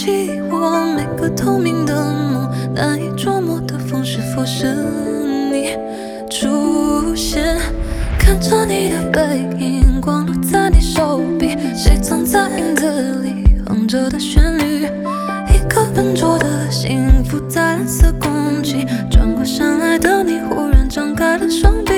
起我每个透明的梦，难以捉摸的风是否是你出现？看着你的背影，光落在你手臂，谁藏在影子里哼着的旋律？一颗笨拙的幸福在蓝色空气，转过身来的你忽然张开了双臂，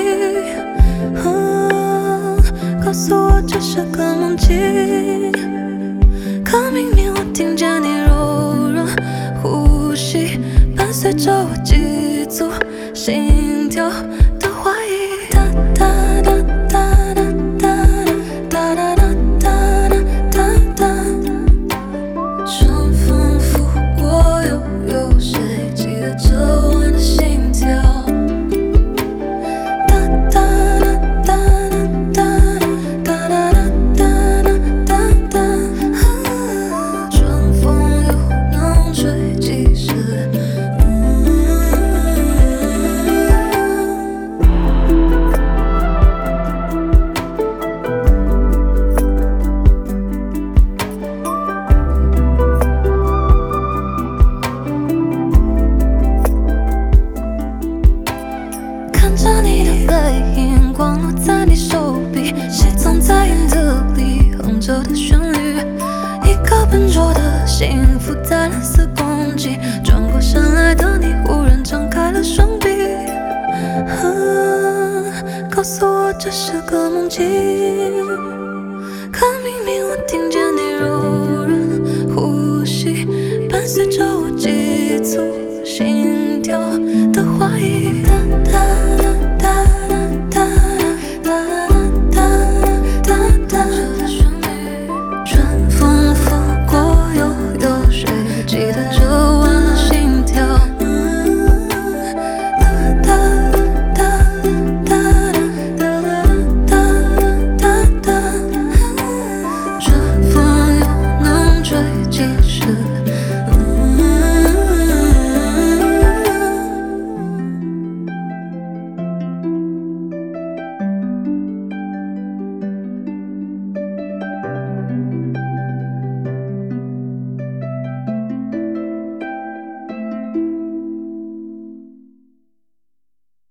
告诉我这是个梦境。可明明我听见你柔软呼吸，伴随着我急促心跳的怀疑。哒哒哒哒哒哒哒哒哒哒哒，春风拂过，又有谁记得这晚的心跳？哒哒哒哒哒哒哒哒哒哒，春风又能吹几时？看着你的背影，光落在你手臂，谁藏在影子里哼着的旋律？一颗笨拙的幸福在蓝色空气，转过身来的你忽然张开了双臂，告诉我这是个梦境。可明明我听见你柔软呼吸，伴随着我急促心跳的怀疑。